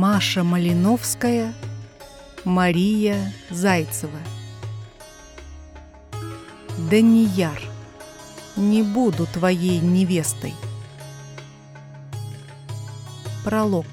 Маша Малиновская, Мария Зайцева. Данияр, не буду твоей невестой. Пролог.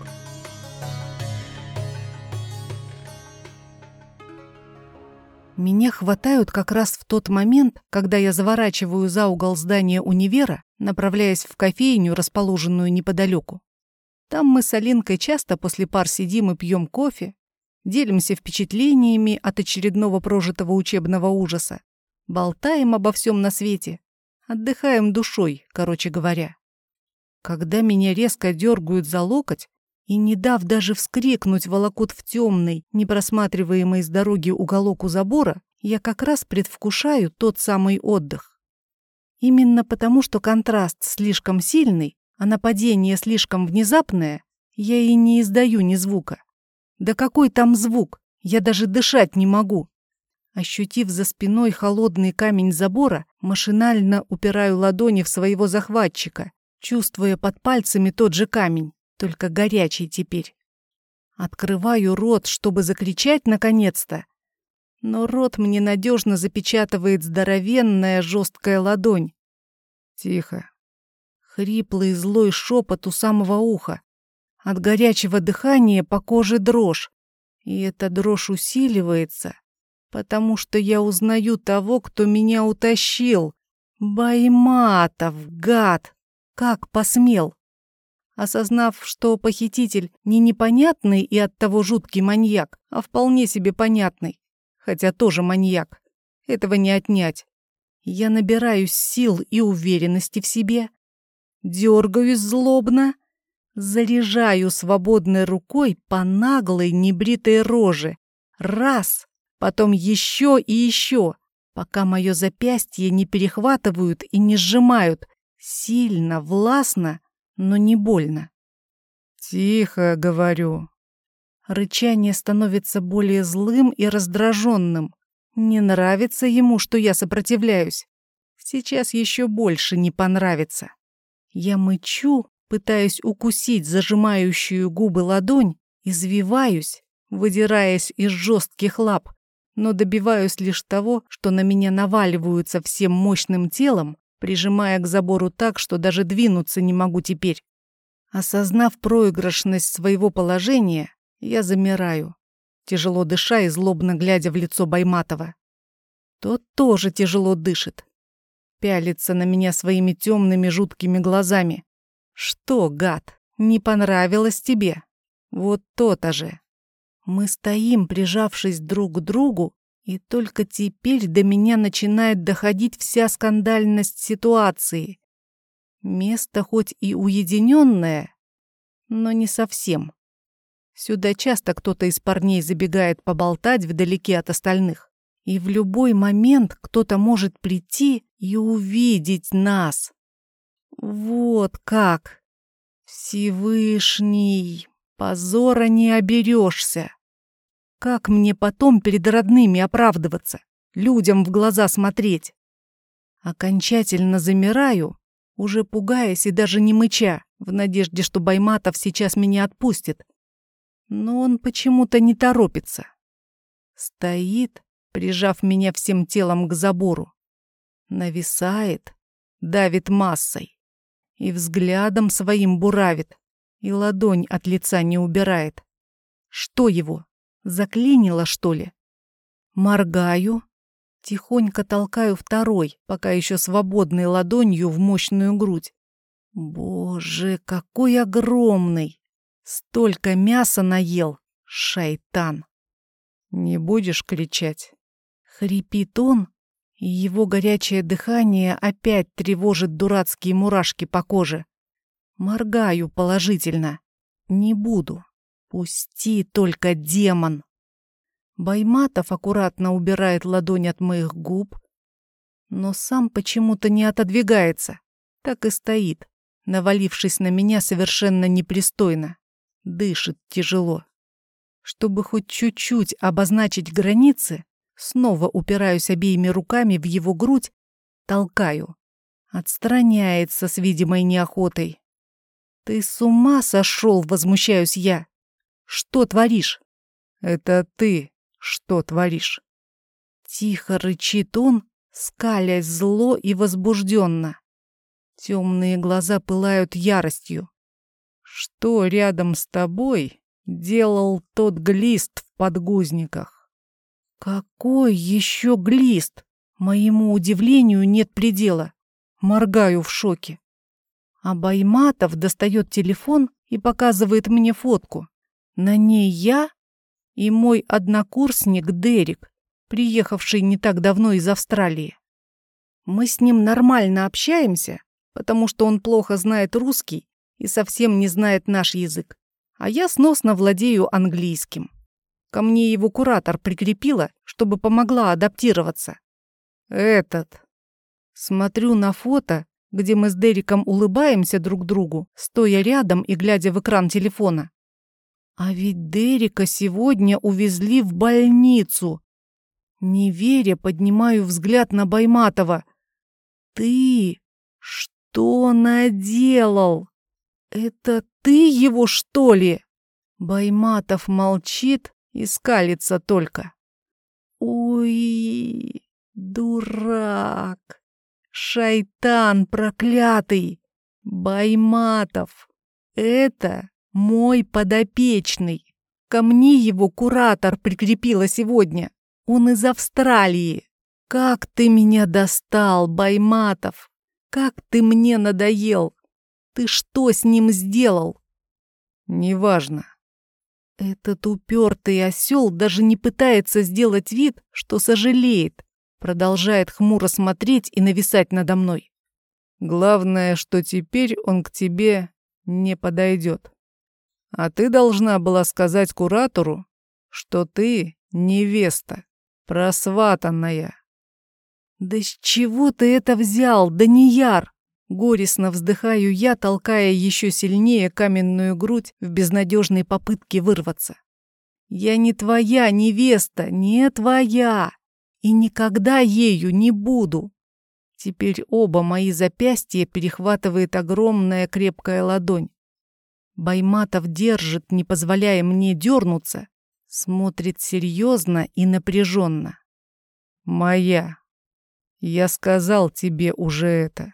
Меня хватают как раз в тот момент, когда я заворачиваю за угол здания универа, направляясь в кофейню, расположенную неподалеку. Там мы с Алинкой часто после пар сидим и пьем кофе, делимся впечатлениями от очередного прожитого учебного ужаса, болтаем обо всем на свете, отдыхаем душой, короче говоря. Когда меня резко дергают за локоть и, не дав даже вскрикнуть, волокут в темный, непросматриваемый с дороги уголок у забора, я как раз предвкушаю тот самый отдых. Именно потому, что контраст слишком сильный, а нападение слишком внезапное, я и не издаю ни звука. Да какой там звук? Я даже дышать не могу. Ощутив за спиной холодный камень забора, машинально упираю ладони в своего захватчика, чувствуя под пальцами тот же камень, только горячий теперь. Открываю рот, чтобы закричать наконец-то, но рот мне надежно запечатывает здоровенная жесткая ладонь. Тихо. Хриплый злой шепот у самого уха. От горячего дыхания по коже дрожь. И эта дрожь усиливается, потому что я узнаю того, кто меня утащил. Байматов, гад! Как посмел! Осознав, что похититель не непонятный и оттого жуткий маньяк, а вполне себе понятный, хотя тоже маньяк, этого не отнять, я набираюсь сил и уверенности в себе, дергаюсь злобно, заряжаю свободной рукой по наглой небритой роже. Раз, потом еще и еще, пока мое запястье не перехватывают и не сжимают, сильно, властно, но не больно. «Тихо, — говорю». Рычание становится более злым и раздраженным. Не нравится ему, что я сопротивляюсь. Сейчас еще больше не понравится. Я мычу, пытаясь укусить зажимающую губы ладонь, извиваюсь, выдираясь из жестких лап, но добиваюсь лишь того, что на меня наваливаются всем мощным телом, прижимая к забору так, что даже двинуться не могу теперь. Осознав проигрышность своего положения, я замираю, тяжело дыша и злобно глядя в лицо Байматова. Тот тоже тяжело дышит, пялится на меня своими темными жуткими глазами. «Что, гад, не понравилось тебе? Вот то-то же!» Мы стоим, прижавшись друг к другу, и только теперь до меня начинает доходить вся скандальность ситуации. Место хоть и уединенное, но не совсем. Сюда часто кто-то из парней забегает поболтать вдалеке от остальных. И в любой момент кто-то может прийти и увидеть нас. Вот как! Всевышний, позора не оберешься. Как мне потом перед родными оправдываться, людям в глаза смотреть? Окончательно замираю, уже пугаясь и даже не мыча, в надежде, что Байматов сейчас меня отпустит. Но он почему-то не торопится. Стоит, прижав меня всем телом к забору. Нависает, давит массой. И взглядом своим буравит, и ладонь от лица не убирает. Что его? Заклинило, что ли? Моргаю, тихонько толкаю второй, пока еще свободной ладонью в мощную грудь. Боже, какой огромный! Столько мяса наел, шайтан! Не будешь кричать? Хрипит он, и его горячее дыхание опять тревожит дурацкие мурашки по коже. Моргаю положительно. Не буду. Пусти только, демон. Байматов аккуратно убирает ладонь от моих губ, но сам почему-то не отодвигается. Так и стоит, навалившись на меня совершенно непристойно. Дышит тяжело. Чтобы хоть чуть-чуть обозначить границы, снова упираюсь обеими руками в его грудь, толкаю. Отстраняется с видимой неохотой. «Ты с ума сошел?» — возмущаюсь я. что творишь?» «Это ты что творишь?» Тихо рычит он, скалясь зло и возбужденно. Темные глаза пылают яростью. «Что рядом с тобой делал тот глист в подгузниках?» «Какой еще глист?» Моему удивлению нет предела. Моргаю в шоке. А Байматов достает телефон и показывает мне фотку. На ней я и мой однокурсник Дерек, приехавший не так давно из Австралии. Мы с ним нормально общаемся, потому что он плохо знает русский и совсем не знает наш язык, а я сносно владею английским. Ко мне его куратор прикрепила, чтобы помогла адаптироваться. Этот. Смотрю на фото, где мы с Дереком улыбаемся друг другу, стоя рядом и глядя в экран телефона. А ведь Дерека сегодня увезли в больницу. Не веря, поднимаю взгляд на Байматова. «Ты что наделал? Это ты его, что ли?» Байматов молчит и скалится только. «Ой, дурак! Шайтан проклятый! Байматов! Это мой подопечный! Ко мне его куратор прикрепила сегодня! Он из Австралии! Как ты меня достал, Байматов! Как ты мне надоел! Ты что с ним сделал?» «Неважно». Этот упертый осел даже не пытается сделать вид, что сожалеет. Продолжает хмуро смотреть и нависать надо мной. «Главное, что теперь он к тебе не подойдет. А ты должна была сказать куратору, что ты невеста, просватанная». «Да с чего ты это взял, Данияр?» Горестно вздыхаю я, толкая еще сильнее каменную грудь в безнадежной попытке вырваться. «Я не твоя невеста, не твоя, и никогда ею не буду». Теперь оба мои запястья перехватывает огромная крепкая ладонь. Байматов держит, не позволяя мне дернуться, смотрит серьезно и напряженно. «Моя. Я сказал тебе уже это.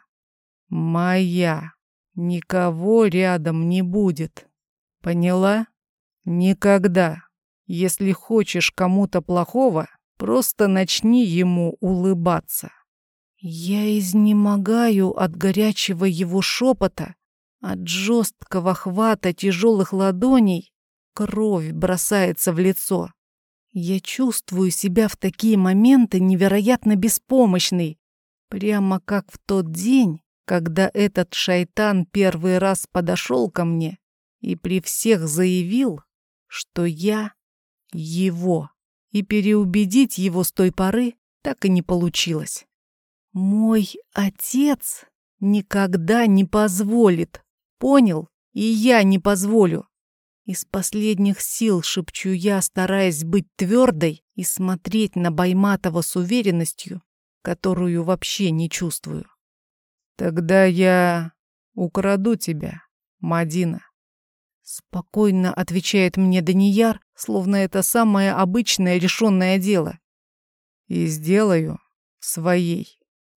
Моя. Никого рядом не будет. Поняла? Никогда. Если хочешь кому-то плохого, просто начни ему улыбаться». Я изнемогаю от горячего его шепота, от жесткого хвата тяжелых ладоней. Кровь бросается в лицо. Я чувствую себя в такие моменты невероятно беспомощной, прямо как в тот день, когда этот шайтан первый раз подошел ко мне и при всех заявил, что я его, и переубедить его с той поры так и не получилось. Мой отец никогда не позволит, понял? И я не позволю. Из последних сил шепчу я, стараясь быть твердой и смотреть на Байматова с уверенностью, которую вообще не чувствую. «Тогда я украду тебя, Мадина», — спокойно отвечает мне Данияр, словно это самое обычное решенное дело. «И сделаю своей».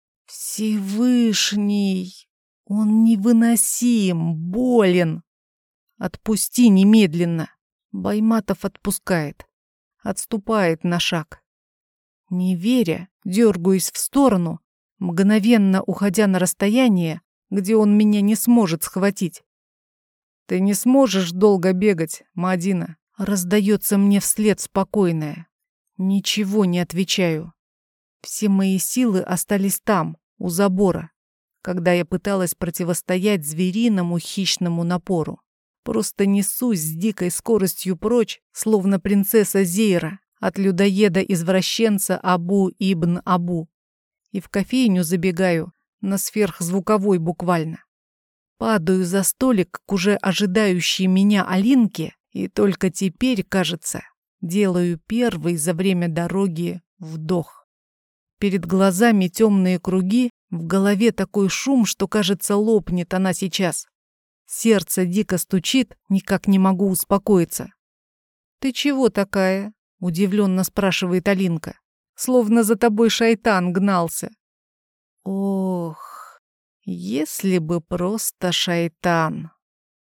«Всевышний! Он невыносим, болен! Отпусти немедленно!» Байматов отпускает, отступает на шаг. Не веря, дергаюсь в сторону, мгновенно уходя на расстояние, где он меня не сможет схватить. «Ты не сможешь долго бегать, Мадина», — раздается мне вслед спокойное. Ничего не отвечаю. Все мои силы остались там, у забора, когда я пыталась противостоять звериному хищному напору. Просто несусь с дикой скоростью прочь, словно принцесса Зейра, от людоеда-извращенца Абу ибн Абу. И в кофейню забегаю, на сверхзвуковой буквально. Падаю за столик к уже ожидающей меня Алинке, и только теперь, кажется, делаю первый за время дороги вдох. Перед глазами темные круги, в голове такой шум, что, кажется, лопнет она сейчас. Сердце дико стучит, никак не могу успокоиться. «Ты чего такая?» — удивленно спрашивает Алинка. «Словно за тобой шайтан гнался». Ох, если бы просто шайтан.